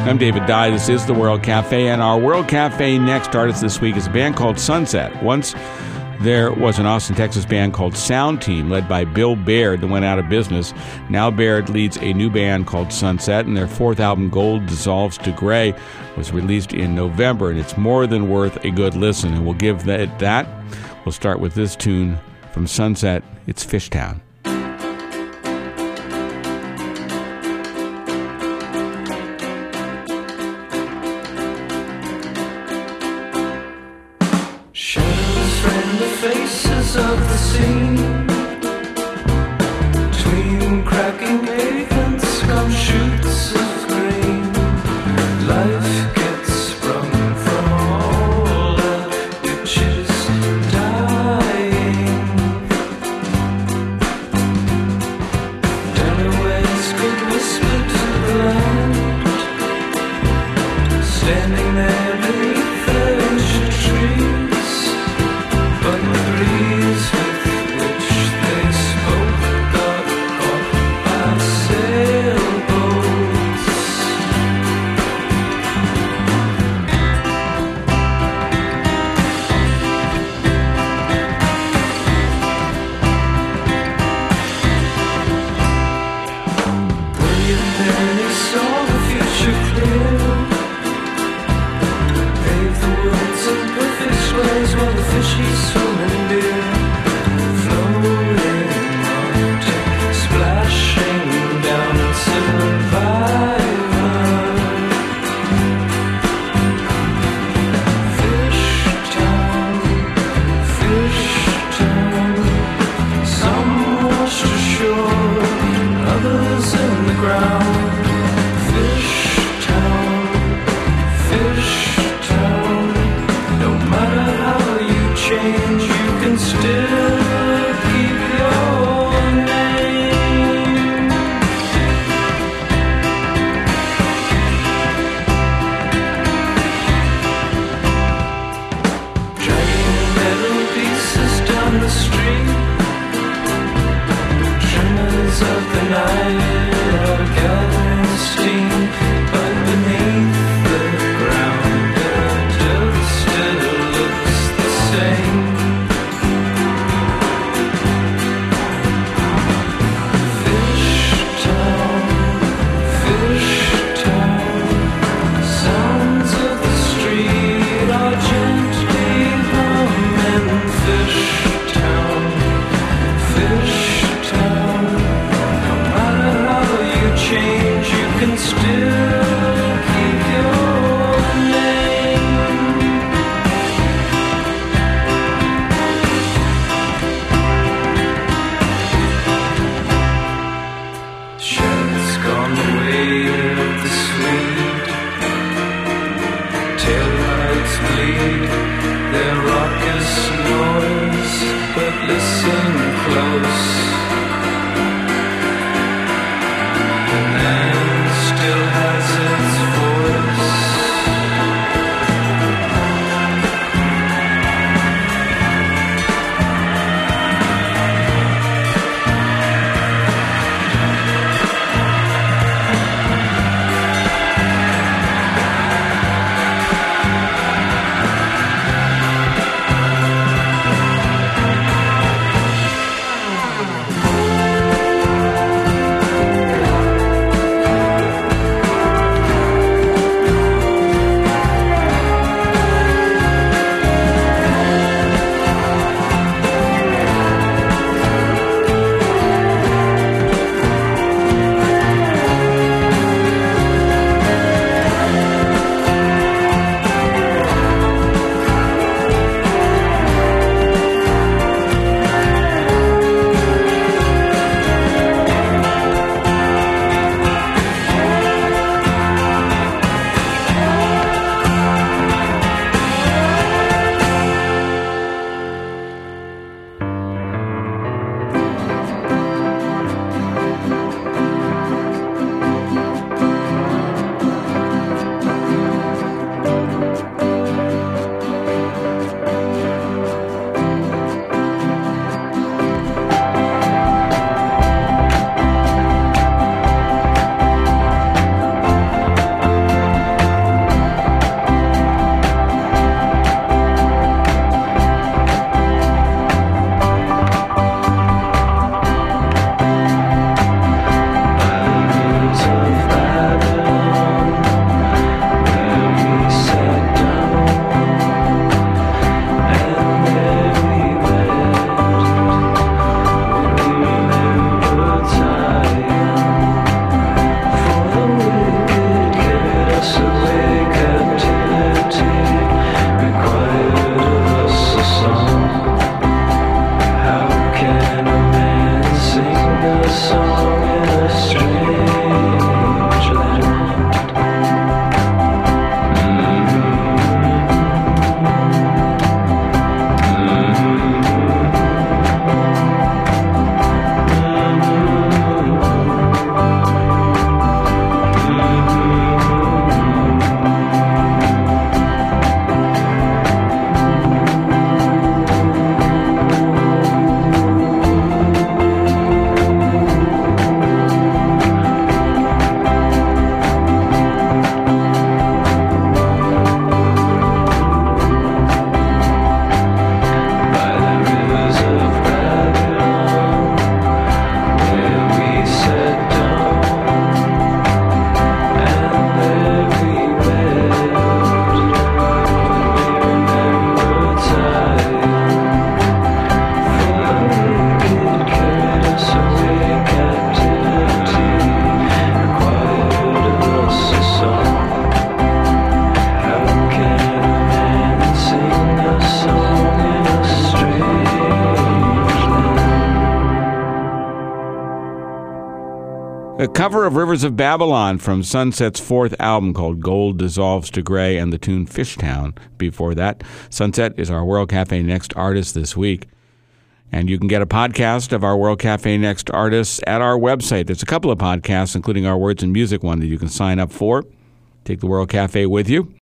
I'm David Dye. This is the World Cafe, and our World Cafe next artist this week is a band called Sunset. Once there was an Austin, Texas band called Sound Team, led by Bill Baird, that went out of business. Now Baird leads a new band called Sunset, and their fourth album, Gold Dissolves to Gray, was released in November, and it's more than worth a good listen, and we'll give that. We'll start with this tune from Sunset. It's Fishtown. Of the scene between cracking pavements, scum shoots of green. Life gets sprung from all the ditches dying. Delawares could whisper to the land, standing there beneath the ancient trees, but the breeze with which they spoke got caught by sailboats. William Penny saw the future clear, paved the woods in perfect squares while the fish he swam in deer, floating Arctic, splashing down in Survivor. Fishtown, Fishtown, some washed ashore, others in the ground. Fishtown, Fishtown, no matter how you change, you can still keep your name. Dragging metal pieces down the street, tremors of the night are gathering A cover of Rivers of Babylon from Sunset's fourth album called Gold Dissolves to Gray, and the tune Fishtown before that. Sunset is our World Cafe Next artist this week. And you can get a podcast of our World Cafe Next artists at our website. There's a couple of podcasts, including our Words and Music one, that you can sign up for. Take the World Cafe with you.